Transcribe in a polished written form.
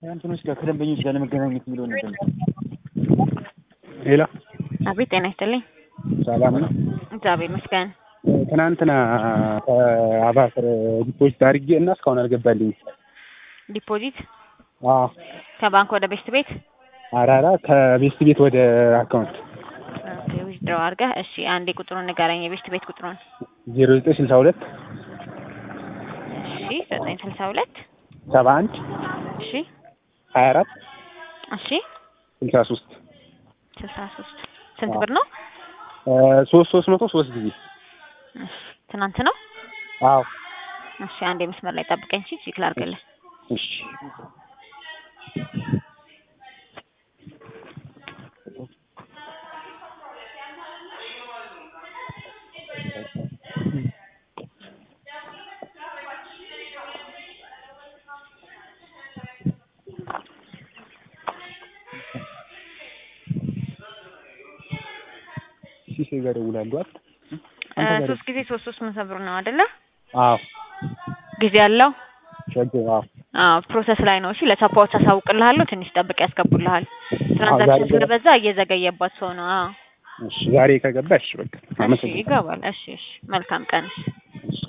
እንትኖች ጋር ከደንበኞች ጋር ለመገናኘት የሚለው ነገር ነው። ሄሎ አቤት ጤና ይስጥልኝ። ሰላም ነው? እግዚአብሔር ይመስገን። ትናንትና ከአባስር ዲፖዚት አድርጌ እና እስካሁን አልገባልኝም። ዲፖዚት? አዎ። ከባንክ ወደ ቤስት ቤት? አራራ ከቤስት ቤት ወደ አካውንት። ኦኬ ዊዝድሮ አድርገህ። እሺ አንዴ ቁጥሩን ንገረኝ፣ የቤስት ቤት ቁጥሩን። 0962 እሺ 962 71 እሺ 24 እሺ 63 ስንት ብር ነው? 300 ጊዜ። እሺ ትናንት ነው? አዎ። እሺ አንዴ መስመር ላይ ጠብቀኝ። እሺ ቼክ ላድርግልህ። እሺ ሲሴ ጋር ደውላለሁ አይደል? 3 ጊዜ 300 ብር ነው አይደለ? አዎ። ጊዜ አለው? ሸገር። አዎ ፕሮሰስ ላይ ነው። እሺ ለሰፖርት አሳውቅልሃለሁ። ትንሽ ጠብቅ ያስገቡልሃል። ትራንዛክሽን ስለበዛ እየዘገየባት ሰው ነው። አዎ። እሺ ዛሬ ከገባሽ በቃ እሺ ይገባል። እሺ መልካም ቀን።